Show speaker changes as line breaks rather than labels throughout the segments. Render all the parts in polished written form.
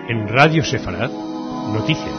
En Radio Sefarad, noticias.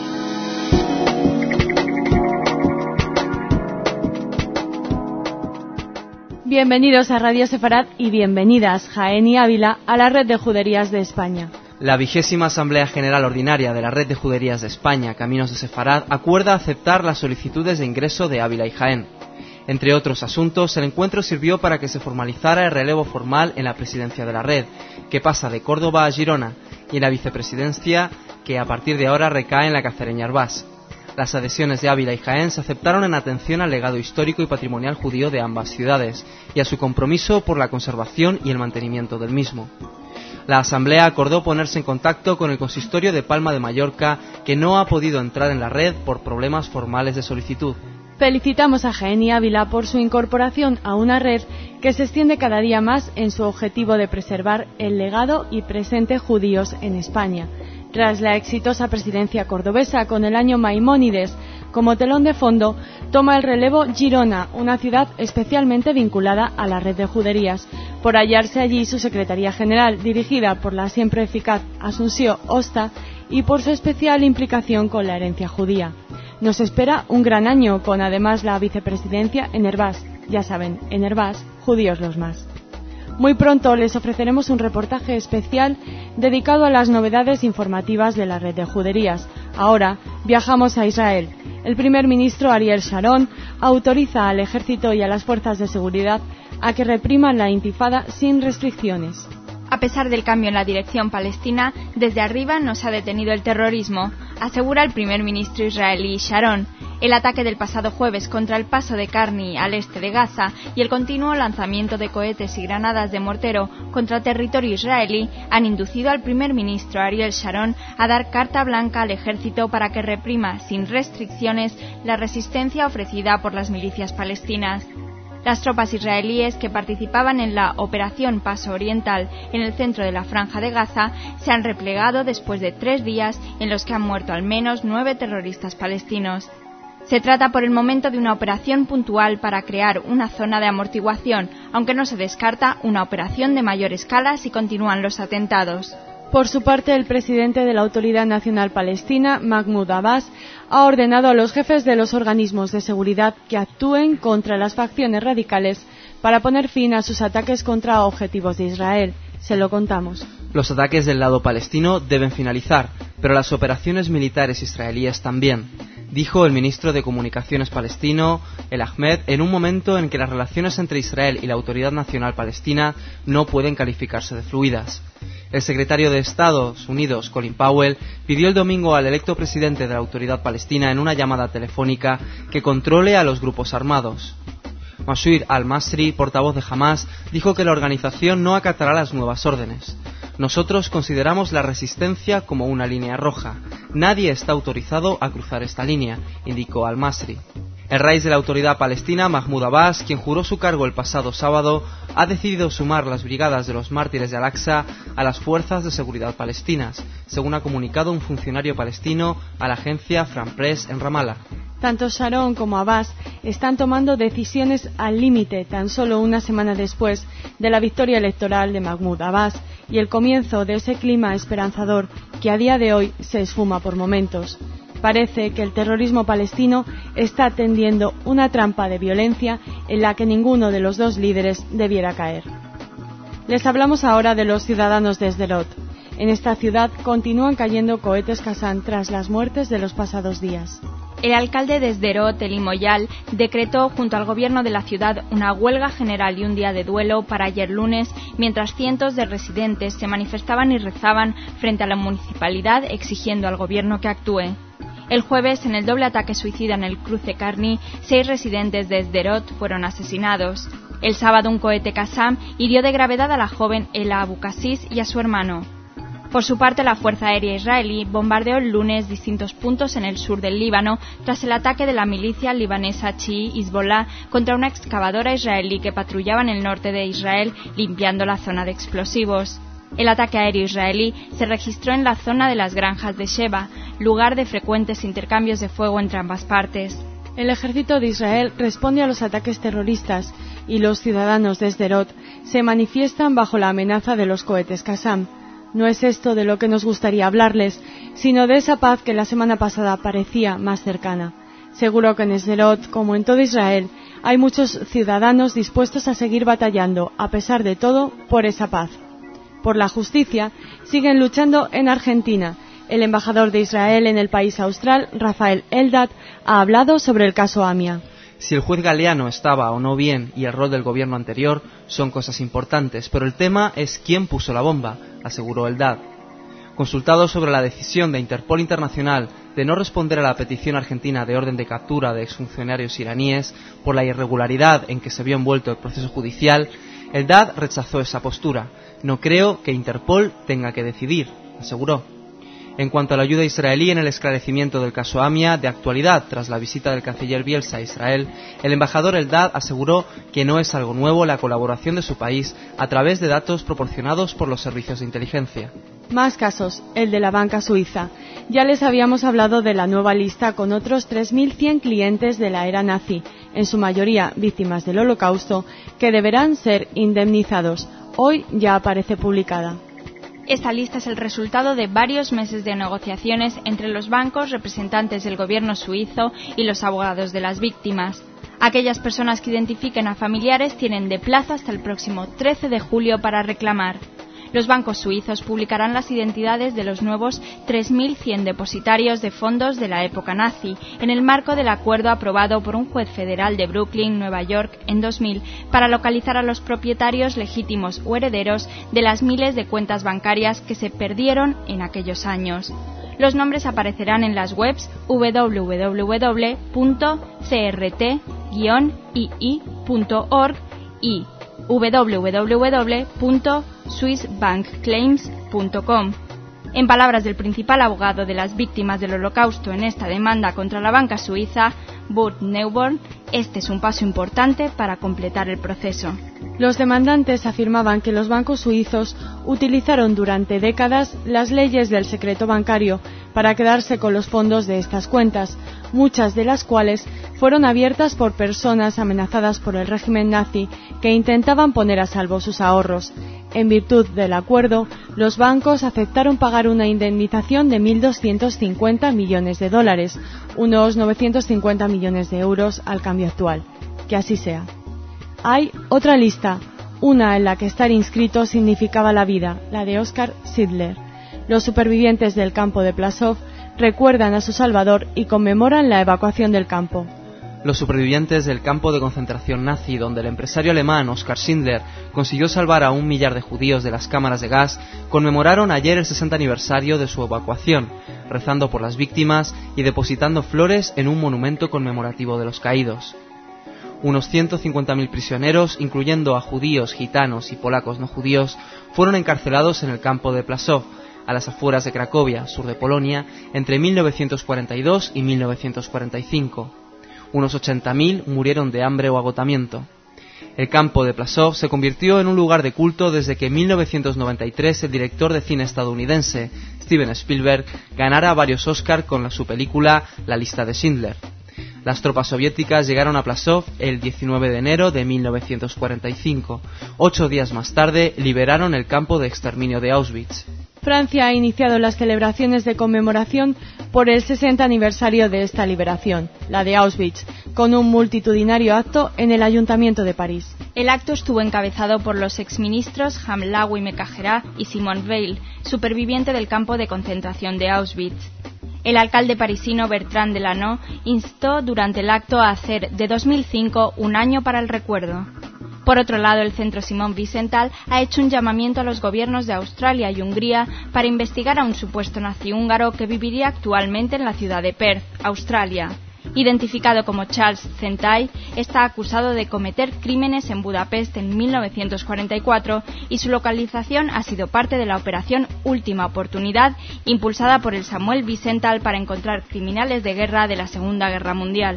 Bienvenidos a Radio Sefarad y bienvenidas, Jaén y Ávila, a la Red de Juderías de España.
La 20ª Asamblea General Ordinaria de la Red de Juderías de España, Caminos de Sefarad, acuerda aceptar las solicitudes de ingreso de Ávila y Jaén. Entre otros asuntos, el encuentro sirvió para que se formalizara el relevo formal en la presidencia de la Red, que pasa de Córdoba a Girona, y en la vicepresidencia, que a partir de ahora recae en la cacereña Arbás. Las adhesiones de Ávila y Jaén se aceptaron en atención al legado histórico y patrimonial judío de ambas ciudades y a su compromiso por la conservación y el mantenimiento del mismo. La Asamblea acordó ponerse en contacto con el Consistorio de Palma de Mallorca, que no ha podido entrar en la red por problemas formales de solicitud.
Felicitamos a Jaén y Ávila por su incorporación a una red que se extiende cada día más en su objetivo de preservar el legado y presente judíos en España. Tras la exitosa presidencia cordobesa con el año Maimónides como telón de fondo, toma el relevo Girona, una ciudad especialmente vinculada a la red de juderías, por hallarse allí su Secretaría General, dirigida por la siempre eficaz Asunción Osta, y por su especial implicación con la herencia judía. Nos espera un gran año, con además la vicepresidencia en Hervás. Ya saben, en Hervás, judíos los más. Muy pronto les ofreceremos un reportaje especial dedicado a las novedades informativas de la red de juderías. Ahora viajamos a Israel. El primer ministro Ariel Sharon autoriza al ejército y a las fuerzas de seguridad a que repriman la intifada sin restricciones.
A pesar del cambio en la dirección palestina, desde arriba no se ha detenido el terrorismo, asegura el primer ministro israelí Sharon. El ataque del pasado jueves contra el paso de Karni al este de Gaza y el continuo lanzamiento de cohetes y granadas de mortero contra territorio israelí han inducido al primer ministro Ariel Sharon a dar carta blanca al ejército para que reprima sin restricciones la resistencia ofrecida por las milicias palestinas. Las tropas israelíes que participaban en la Operación Paso Oriental en el centro de la Franja de Gaza se han replegado después de 3 días en los que han muerto al menos 9 terroristas palestinos. Se trata por el momento de una operación puntual para crear una zona de amortiguación, aunque no se descarta una operación de mayor escala si continúan los atentados.
Por su parte, el presidente de la Autoridad Nacional Palestina, Mahmoud Abbas, ha ordenado a los jefes de los organismos de seguridad que actúen contra las facciones radicales para poner fin a sus ataques contra objetivos de Israel. Se lo contamos.
Los ataques del lado palestino deben finalizar, pero las operaciones militares israelíes también, dijo el ministro de Comunicaciones palestino, El Ahmed, en un momento en que las relaciones entre Israel y la Autoridad Nacional Palestina no pueden calificarse de fluidas. El secretario de Estados Unidos, Colin Powell, pidió el domingo al electo presidente de la Autoridad Palestina en una llamada telefónica que controle a los grupos armados. Mashoud al-Masri, portavoz de Hamas, dijo que la organización no acatará las nuevas órdenes. Nosotros consideramos la resistencia como una línea roja. Nadie está autorizado a cruzar esta línea, indicó al-Masri. El raíz de la Autoridad Palestina, Mahmoud Abbas, quien juró su cargo el pasado sábado, ha decidido sumar las brigadas de los mártires de Al-Aqsa a las fuerzas de seguridad palestinas, según ha comunicado un funcionario palestino a la agencia France Press en Ramallah.
Tanto Sharon como Abbas están tomando decisiones al límite tan solo una semana después de la victoria electoral de Mahmoud Abbas y el comienzo de ese clima esperanzador que a día de hoy se esfuma por momentos. Parece que el terrorismo palestino está tendiendo una trampa de violencia en la que ninguno de los dos líderes debiera caer. Les hablamos ahora de los ciudadanos de Sderot. En esta ciudad continúan cayendo cohetes Qassam tras las muertes de los pasados días.
El alcalde de Sderot, Eli Moyal, decretó junto al gobierno de la ciudad una huelga general y un día de duelo para ayer lunes, mientras cientos de residentes se manifestaban y rezaban frente a la municipalidad exigiendo al gobierno que actúe. El jueves, en el doble ataque suicida en el cruce Karni, 6 residentes de Sderot fueron asesinados. El sábado, un cohete Qassam hirió de gravedad a la joven Ela Abu Qasis y a su hermano. Por su parte, la Fuerza Aérea israelí bombardeó el lunes distintos puntos en el sur del Líbano tras el ataque de la milicia libanesa chií Hezbollah contra una excavadora israelí que patrullaba en el norte de Israel limpiando la zona de explosivos. El ataque aéreo israelí se registró en la zona de las granjas de Sheba, lugar de frecuentes intercambios de fuego entre ambas partes.
El ejército de Israel responde a los ataques terroristas y los ciudadanos de Sderot se manifiestan bajo la amenaza de los cohetes Qassam. No es esto de lo que nos gustaría hablarles, sino de esa paz que la semana pasada parecía más cercana. Seguro que en Sderot, como en todo Israel, hay muchos ciudadanos dispuestos a seguir batallando, a pesar de todo, por esa paz. Por la justicia, siguen luchando en Argentina. El embajador de Israel en el país austral, Rafael Eldad, ha hablado sobre el caso AMIA.
Si el juez Galeano estaba o no bien y el rol del gobierno anterior son cosas importantes, pero el tema es quién puso la bomba, aseguró Eldad. Consultado sobre la decisión de Interpol Internacional de no responder a la petición argentina de orden de captura de exfuncionarios iraníes por la irregularidad en que se vio envuelto el proceso judicial, Eldad rechazó esa postura. No creo que Interpol tenga que decidir, aseguró. En cuanto a la ayuda israelí en el esclarecimiento del caso AMIA de actualidad tras la visita del canciller Bielsa a Israel, el embajador Eldad aseguró que no es algo nuevo la colaboración de su país a través de datos proporcionados por los servicios de inteligencia.
Más casos, el de la banca suiza. Ya les habíamos hablado de la nueva lista con otros 3.100 clientes de la era nazi, en su mayoría víctimas del Holocausto, que deberán ser indemnizados. Hoy ya aparece publicada.
Esta lista es el resultado de varios meses de negociaciones entre los bancos, representantes del gobierno suizo y los abogados de las víctimas. Aquellas personas que identifiquen a familiares tienen de plazo hasta el próximo 13 de julio para reclamar. Los bancos suizos publicarán las identidades de los nuevos 3.100 depositarios de fondos de la época nazi, en el marco del acuerdo aprobado por un juez federal de Brooklyn, Nueva York, en 2000, para localizar a los propietarios legítimos o herederos de las miles de cuentas bancarias que se perdieron en aquellos años. Los nombres aparecerán en las webs www.crt-ii.org y www.swissbankclaims.com. En palabras del principal abogado de las víctimas del Holocausto en esta demanda contra la banca suiza, Burt Neuborn, este es un paso importante para completar el proceso.
Los demandantes afirmaban que los bancos suizos utilizaron durante décadas las leyes del secreto bancario para quedarse con los fondos de estas cuentas, muchas de las cuales fueron abiertas por personas amenazadas por el régimen nazi que intentaban poner a salvo sus ahorros. En virtud del acuerdo, los bancos aceptaron pagar una indemnización de 1.250 millones de dólares, unos 950 millones de euros al cambio actual. Que así sea. Hay otra lista, una en la que estar inscrito significaba la vida, la de Oskar Schindler. Los supervivientes del campo de Plaszow recuerdan a su salvador y conmemoran la evacuación del campo.
Los supervivientes del campo de concentración nazi, donde el empresario alemán Oskar Schindler consiguió salvar a 1 millar de judíos de las cámaras de gas, conmemoraron ayer el 60 aniversario de su evacuación, rezando por las víctimas y depositando flores en un monumento conmemorativo de los caídos. Unos 150.000 prisioneros, incluyendo a judíos, gitanos y polacos no judíos, fueron encarcelados en el campo de Plaszow, a las afueras de Cracovia, sur de Polonia, entre 1942 y 1945. Unos 80.000 murieron de hambre o agotamiento. El campo de Plaszow se convirtió en un lugar de culto desde que en 1993 el director de cine estadounidense, Steven Spielberg, ganara varios Oscar con su película La lista de Schindler. Las tropas soviéticas llegaron a Plaszow el 19 de enero de 1945. 8 días más tarde liberaron el campo de exterminio de Auschwitz.
Francia ha iniciado las celebraciones de conmemoración por el 60 aniversario de esta liberación, la de Auschwitz, con un multitudinario acto en el Ayuntamiento de París.
El acto estuvo encabezado por los exministros Hamlaoui Mekajera y Simone Veil, superviviente del campo de concentración de Auschwitz. El alcalde parisino Bertrand Delanoë instó durante el acto a hacer de 2005 un año para el recuerdo. Por otro lado, el Centro Simon Wiesenthal ha hecho un llamamiento a los gobiernos de Australia y Hungría para investigar a un supuesto nazi húngaro que viviría actualmente en la ciudad de Perth, Australia. Identificado como Charles Zentai, está acusado de cometer crímenes en Budapest en 1944 y su localización ha sido parte de la operación Última Oportunidad, impulsada por el Samuel Wiesenthal para encontrar criminales de guerra de la Segunda Guerra Mundial.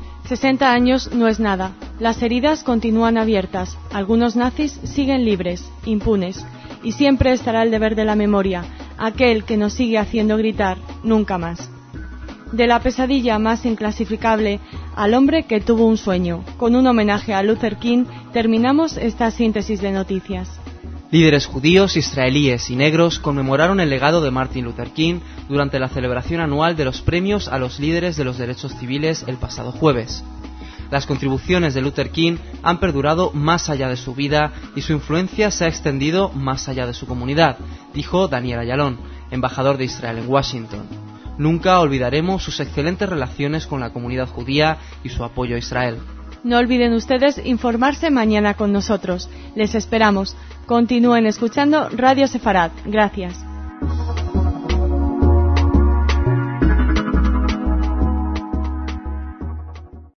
60 años no es nada. Las heridas continúan abiertas. Algunos nazis siguen libres, impunes. Y siempre estará el deber de la memoria, aquel que nos sigue haciendo gritar, nunca más. De la pesadilla más inclasificable al hombre que tuvo un sueño. Con un homenaje a Luther King terminamos esta síntesis de noticias.
Líderes judíos, israelíes y negros conmemoraron el legado de Martin Luther King durante la celebración anual de los premios a los líderes de los derechos civiles el pasado jueves. Las contribuciones de Luther King han perdurado más allá de su vida y su influencia se ha extendido más allá de su comunidad, dijo Daniel Ayalon, embajador de Israel en Washington. Nunca olvidaremos sus excelentes relaciones con la comunidad judía y su apoyo a Israel.
No olviden ustedes informarse mañana con nosotros. Les esperamos. Continúen escuchando Radio Sefarad. Gracias.